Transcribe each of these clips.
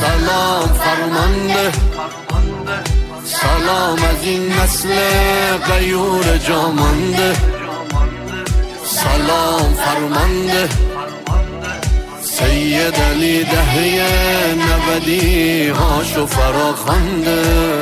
سلام فرمانده سلام از این نسل غیور جامانده سلام فرمانده سید علی دهه 90 هاشو فراخوانده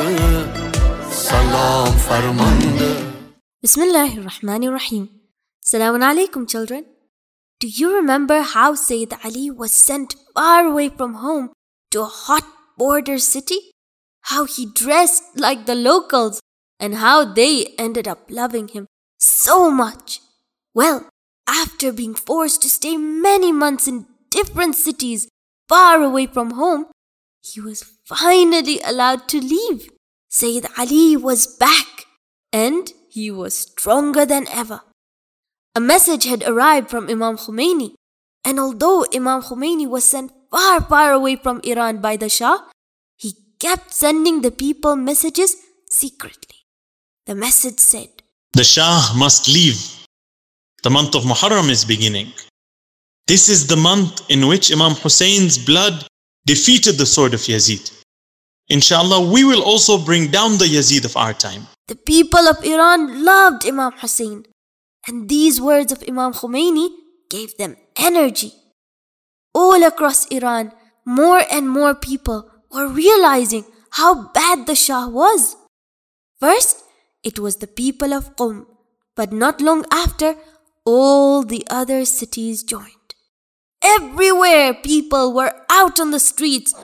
سلام فرمانده. Bismillahirrahmanirrahim. Assalamu alaikum, children. Do you remember how Sayyid Ali was sent far away from home to a hot border city? How he dressed like the locals and how they ended up loving him so much. Well, after being forced to stay many months in different cities far away from home, he was finally allowed to leave. Sayyid Ali was back and he was stronger than ever. A message had arrived from Imam Khomeini, and although Imam Khomeini was sent far away from Iran by the Shah, he kept sending the people messages secretly. The message said, "The Shah must leave. The month of Muharram is beginning. This is the month in which Imam Hussein's blood defeated the sword of Yazid. Inshallah, we will also bring down the Yazid of our time." The people of Iran loved Imam Hussein, and these words of Imam Khomeini gave them energy. All across Iran, more and more people were realizing how bad the Shah was. First, it was the people of Qum, but not long after, all the other cities joined. Everywhere people were out on the streets,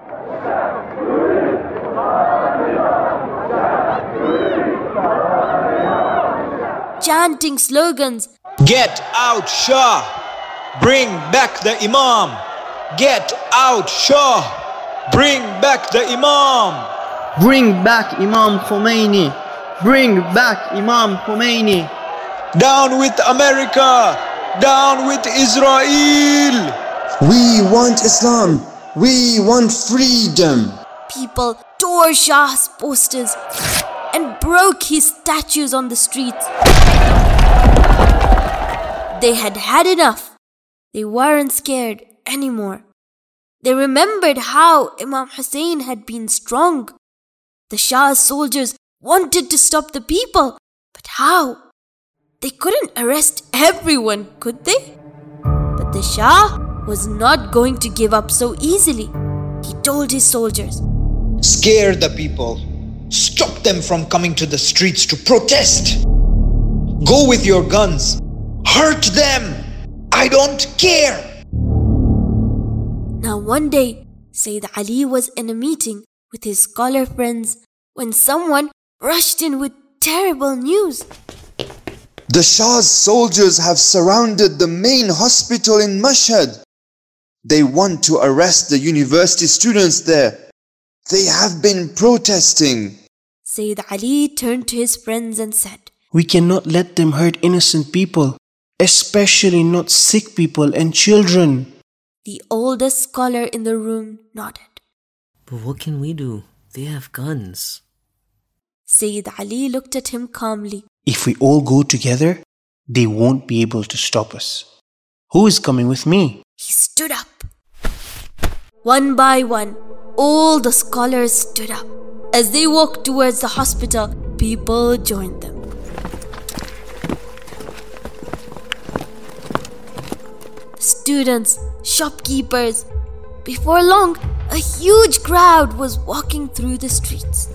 chanting slogans, "Get out Shah! Bring back the Imam! Get out Shah! Bring back the Imam! Bring back Imam Khomeini! Bring back Imam Khomeini! Down with America! Down with Israel! We want Islam! We want freedom!" People tore Shah's posters and broke his statues on the streets. They had enough. They weren't scared anymore. They remembered how Imam Hussein had been strong. The Shah's soldiers wanted to stop the people, but how? They couldn't arrest everyone, could they? But the Shah was not going to give up so easily. He told his soldiers, Scare the people. Stop them from coming to the streets to protest. Go with your guns. Hurt them. I don't care. Now one day, Sayyid Ali was in a meeting with his scholar friends when someone rushed in with terrible news. The Shah's soldiers have surrounded the main hospital in Mashhad. They want to arrest the university students there. They have been protesting. Sayyid Ali turned to his friends and said, We cannot let them hurt innocent people, especially not sick people and children. The oldest scholar in the room nodded. But what can we do? They have guns. Sayyid Ali looked at him calmly. If we all go together, they won't be able to stop us. Who is coming with me? He stood up. One by one, all the scholars stood up. As they walked towards the hospital, people joined them. The students, shopkeepers. Before long, a huge crowd was walking through the streets.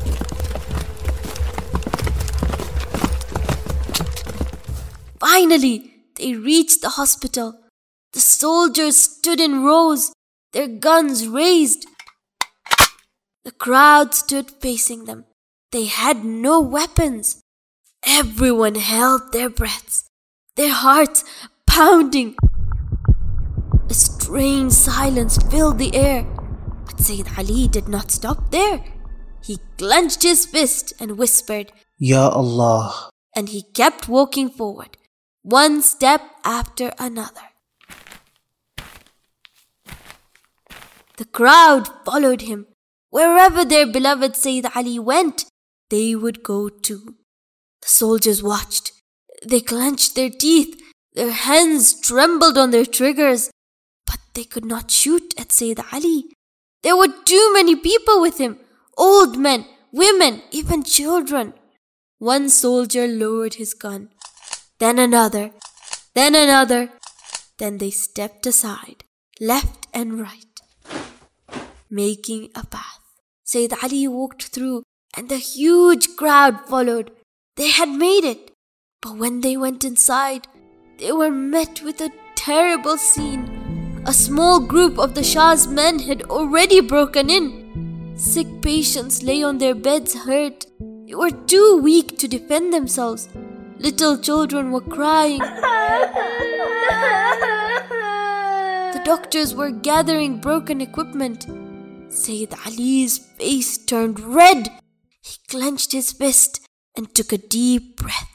Finally, they reached the hospital. The soldiers stood in rows, their guns raised. The crowd stood facing them. They had no weapons. Everyone held their breaths, their hearts pounding. A strange silence filled the air. But Sayyid Ali did not stop there. He clenched his fist and whispered, Ya Allah. And he kept walking forward, one step after another. The crowd followed him. Wherever their beloved Sayyid Ali went, they would go too. The soldiers watched. They clenched their teeth. Their hands trembled on their triggers. But they could not shoot at Sayyid Ali. There were too many people with him. Old men, women, even children. One soldier lowered his gun. Then another. Then another. Then they stepped aside, left and right, making a path. Sayyid Ali walked through and the huge crowd followed. They had made it. But when they went inside, they were met with a terrible scene. A small group of the Shah's men had already broken in. Sick patients lay on their beds hurt. They were too weak to defend themselves. Little children were crying. The doctors were gathering broken equipment. Sayyid Ali's face turned red. He clenched his fist and took a deep breath.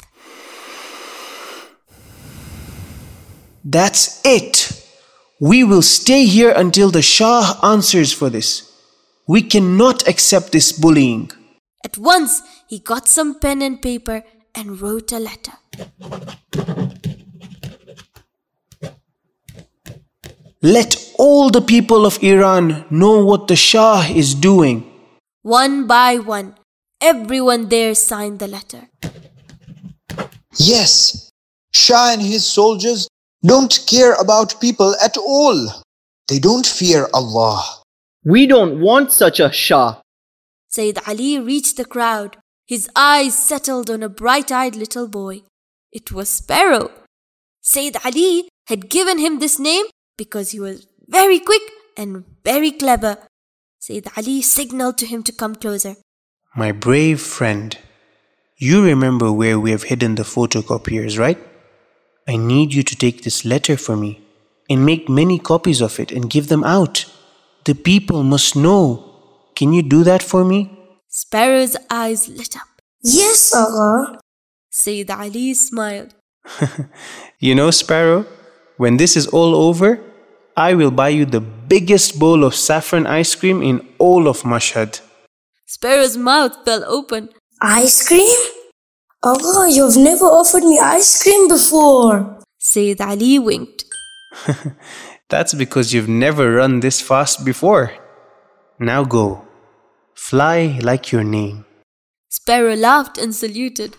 That's it. We will stay here until the Shah answers for this. We cannot accept this bullying. At once, he got some pen and paper and wrote a letter. Let all the people of Iran know what the Shah is doing. One by one, everyone there signed the letter. Yes, Shah and his soldiers don't care about people at all. They don't fear Allah. We don't want such a Shah. Sayyid Ali reached the crowd. His eyes settled on a bright-eyed little boy. It was Sparrow. Sayyid Ali had given him this name because he was very quick and very clever. Sayyid Ali signaled to him to come closer. My brave friend, you remember where we have hidden the photocopiers, right? I need you to take this letter for me and make many copies of it and give them out. The people must know. Can you do that for me? Sparrow's eyes lit up. Yes, Agha. Sayyid Ali smiled. You know, Sparrow, when this is all over, I will buy you the biggest bowl of saffron ice cream in all of Mashhad. Sparrow's mouth fell open. Ice cream? Agha, you've never offered me ice cream before. Sayyid Ali winked. That's because you've never run this fast before. Now go. Fly like your name. Sparrow laughed and saluted.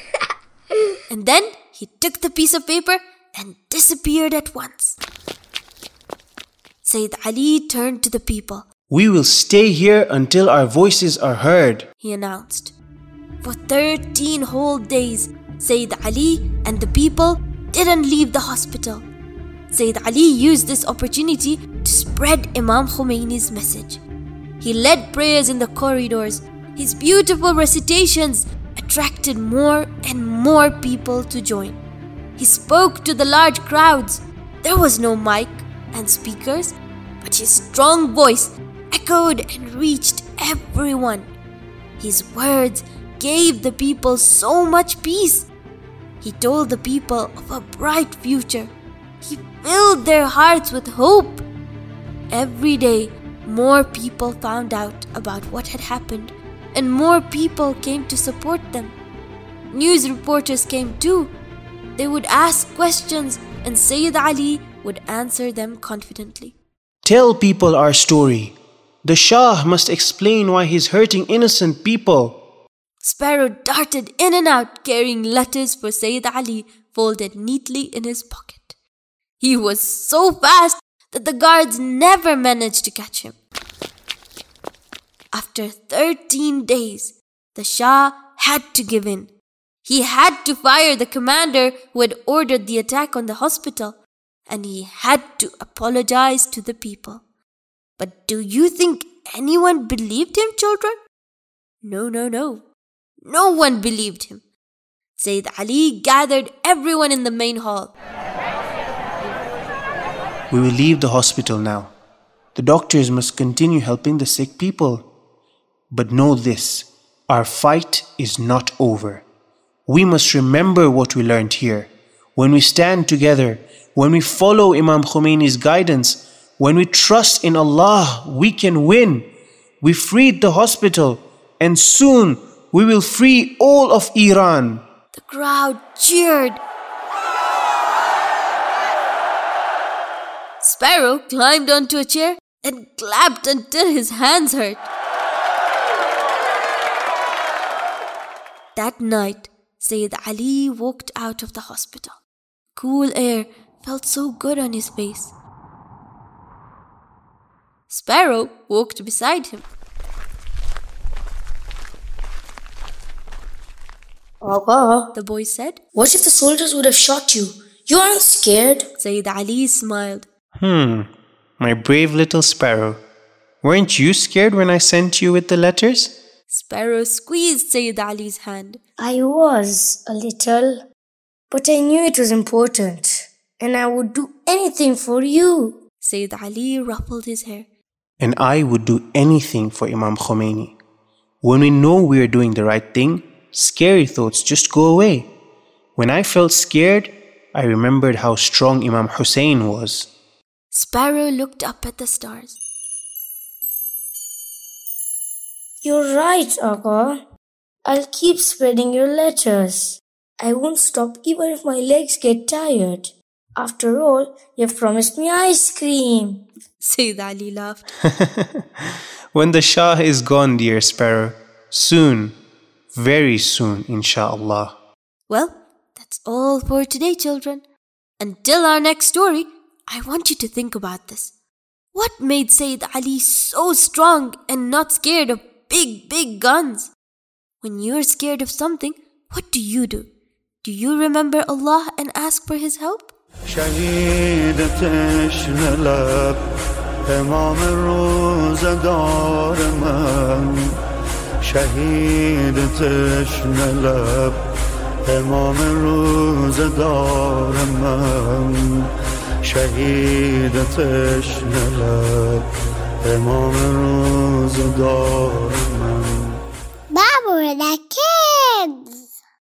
And then he took the piece of paper and disappeared at once. Sayyid Ali turned to the people. We will stay here until our voices are heard, he announced. For 13 whole days, Sayyid Ali and the people didn't leave the hospital. Sayyid Ali used this opportunity to spread Imam Khomeini's message. He led prayers in the corridors. His beautiful recitations attracted more and more people to join. He spoke to the large crowds. There was no mic and speakers, but his strong voice echoed and reached everyone. His words gave the people so much peace. He told the people of a bright future. He filled their hearts with hope. Every day, more people found out about what had happened, and more people came to support them. News reporters came too. They would ask questions, and Sayyid Ali would answer them confidently. Tell people our story. The Shah must explain why he's hurting innocent people. Sparrow darted in and out carrying letters for Sayyid Ali folded neatly in his pocket. He was so fast that the guards never managed to catch him. After 13 days, the Shah had to give in. He had to fire the commander who had ordered the attack on the hospital, and he had to apologize to the people. But do you think anyone believed him, children? No. No one believed him. Sayyid Ali gathered everyone in the main hall. We will leave the hospital now. The doctors must continue helping the sick people. But know this, our fight is not over. We must remember what we learned here. When we stand together, when we follow Imam Khomeini's guidance, when we trust in Allah, we can win. We freed the hospital, and soon we will free all of Iran. The crowd cheered. Sparrow climbed onto a chair and clapped until his hands hurt. That night, Sayyid Ali walked out of the hospital. Cool air felt so good on his face. Sparrow walked beside him. Aga, The boy said. what if the soldiers would have shot you? You aren't scared? Sayyid Ali smiled. My brave little sparrow. Weren't you scared when I sent you with the letters? Sparrow squeezed Sayyid Ali's hand. I was a little, but I knew it was important, and I would do anything for you. Sayyid Ali ruffled his hair. And I would do anything for Imam Khomeini. When we know we are doing the right thing, scary thoughts just go away. When I felt scared, I remembered how strong Imam Hussein was. Sparrow looked up at the stars. You're right, Aga. I'll keep spreading your letters. I won't stop even if my legs get tired. After all, you've promised me ice cream. Sayyid Ali laughed. When the Shah is gone, dear sparrow, soon, very soon, inshallah. Well, that's all for today, children. Until our next story, I want you to think about this. What made Sayyid Ali so strong and not scared of big guns? When you're scared of something, what do? Do you remember Allah and ask for His help? امام روزدار من شهید تشنه لب امام روزدار من شهید تشنه لب امام روزدار من Baba, that